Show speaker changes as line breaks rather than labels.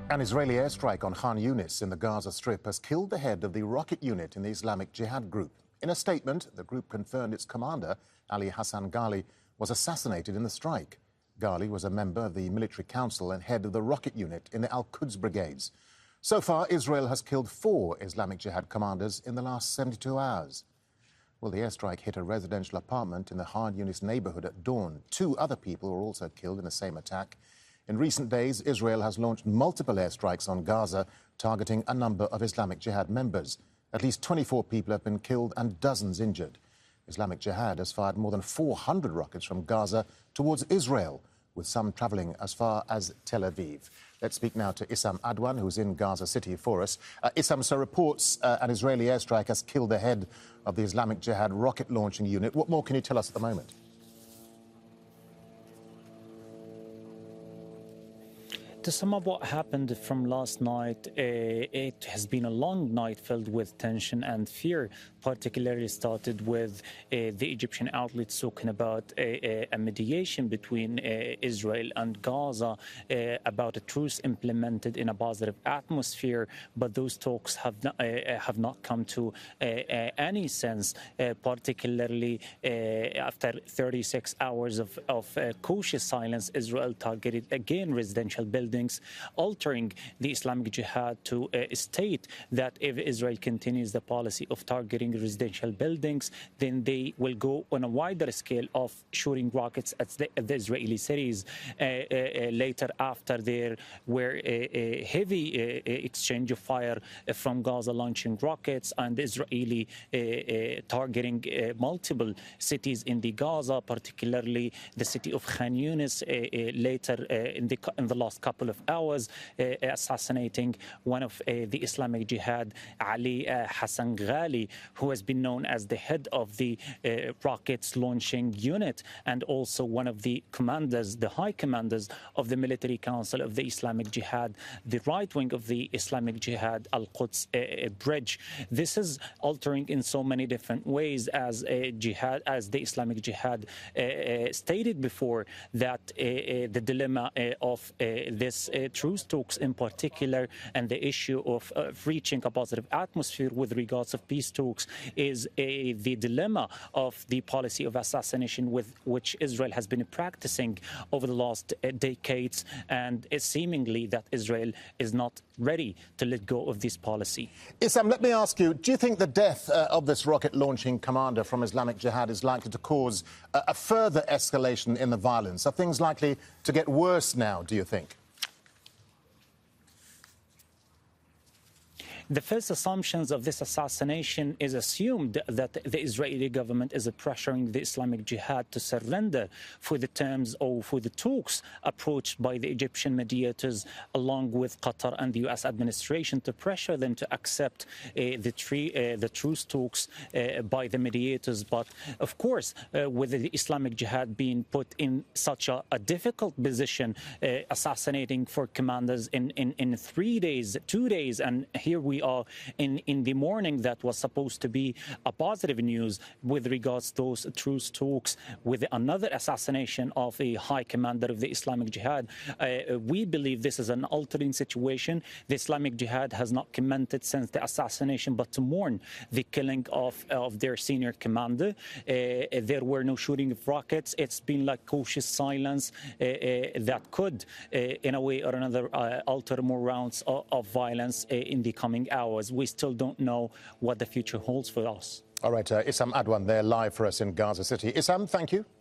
An Israeli airstrike on Khan Yunis in the Gaza Strip has killed the head of the rocket unit in the Islamic Jihad group. In a statement, the group confirmed its commander, Ali Hassan Ghali, was assassinated in the strike. Ghali was a member of the military council and head of the rocket unit in the Al-Quds brigades. So far, Israel has killed 4 Islamic Jihad commanders in the last 72 hours. Well, the airstrike hit a residential apartment in the Khan Yunis neighborhood at dawn. 2 other people were also killed in the same attack. In recent days, Israel has launched multiple airstrikes on Gaza, targeting a number of Islamic Jihad members. At least 24 people have been killed and dozens injured. Islamic Jihad has fired more than 400 rockets from Gaza towards Israel, with some travelling as far as Tel Aviv. Let's speak now to Issam Adwan, who's in Gaza City for us. Issam, so reports an Israeli airstrike has killed the head of the Islamic Jihad rocket launching unit. What more can you tell us at the moment?
To sum up what happened from last night, it has been a long night filled with tension and fear, particularly started with the Egyptian outlets talking about a mediation between Israel and Gaza about a truce implemented in a positive atmosphere, but those talks have not come to any sense, particularly after 36 hours of cautious silence. Israel targeted again residential buildings, altering the Islamic Jihad to state that if Israel continues the policy of targeting residential buildings, then they will go on a wider scale of shooting rockets at the Israeli cities. Later, after there were a heavy exchange of fire from Gaza launching rockets and Israeli targeting multiple cities in the Gaza, particularly the city of Khan Yunis, later in the last couple of hours, assassinating one of the Islamic Jihad, Ali Hassan Ghali, who has been known as the head of the rockets launching unit and also one of the commanders, the high commanders of the military council of the Islamic Jihad, the right wing of the Islamic Jihad, Al-Quds bridge. This is altering in so many different ways, as the Islamic Jihad stated before, that the dilemma of this truce talks in particular and the issue of reaching a positive atmosphere with regards of peace talks is the dilemma of the policy of assassination with which Israel has been practicing over the last decades, and it's seemingly that Israel is not ready to let go of this policy.
Issam, let me ask you, do you think the death of this rocket launching commander from Islamic Jihad is likely to cause a further escalation in the violence? Are things likely to get worse now, do you think?
The first assumptions of this assassination is assumed that the Israeli government is pressuring the Islamic Jihad to surrender for the terms or for the talks approached by the Egyptian mediators along with Qatar and the U.S. administration to pressure them to accept the truce talks by the mediators. But of course, with the Islamic Jihad being put in such a difficult position, assassinating for commanders in 3 days, 2 days, and here we are in the morning that was supposed to be a positive news with regards to those truce talks, with another assassination of a high commander of the Islamic Jihad. We believe this is an altering situation. The Islamic Jihad has not commented since the assassination, but to mourn the killing of their senior commander. There were no shooting of rockets. It's been like cautious silence that could, in a way or another, alter more rounds of violence in the coming hours. We still don't know what the future holds for us.
All right, Issam Adwan there live for us in Gaza City. Issam, thank you.